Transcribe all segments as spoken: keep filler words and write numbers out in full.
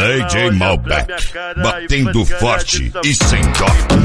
D J Malbec, batendo forte e sem dó.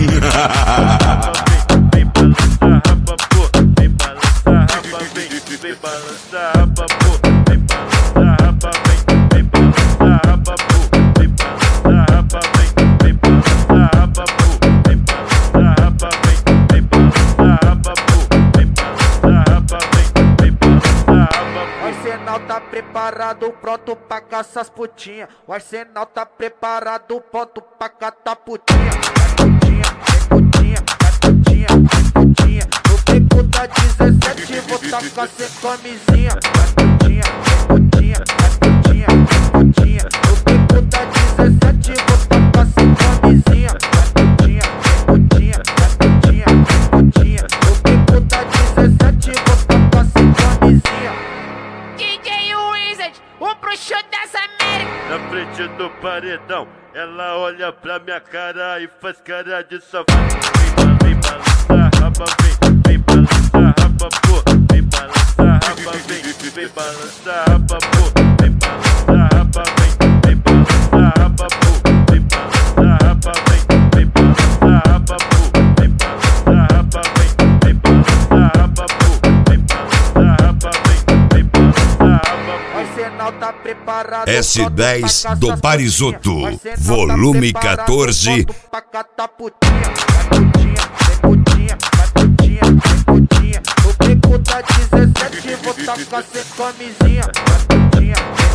Vem balançar, rapapô, vem balançar, rapa, vem, vem balançar, rapapô, vem balançar, rapa, vem, vem balançar, rapapô, vem balançar, rapa, vem, vem balançar, rapapô, vem balançar, rapa, vem, vem balançar, rapapô, vem balançar, rapa, vem, vem balançar, rapapô. O arsenal tá preparado, pronto pra caçar as putinha. O arsenal tá preparado, pronto pra catar putinha. Vai putinha, vai putinha, vai putinha, vai putinha. No beco da dezessete vou tacar sem camisinha. Vai putinha, vai putinha, vai putinha, vai putinha. No beco da dezessete vou tacar sem camisinha. Vai putinha, vai putinha, vai putinha, vai putinha. No beco da dezessete vou tacar sem camisinha. D J Wizard, o bruxo das Américas. Na frente do paredão, ela olha pra minha cara e faz cara de safado. Vem, vem balançar, rapa, vem, vem balançar, rapa, pô, vem balançar, rapa, vem, vem balançar, rapa, pô, vem balançar, rapa, vem, vem balançar, rapa, pô, vem balançar, rapa, vem, vem balançar, rapa, pô, vem balançar, rapa, vem, vem balançar, rapa, pô, vem balançar, rapa, vem, vem balançar, rapa, pô. Arsenal tá preparado, S dez do Parisoto, volume quatorze. pra catar putinha. Vai putinha, vem putinha, vai putinha, vem putinha. No beco da dezessete vou tacar sem camisinha. Vai putinha.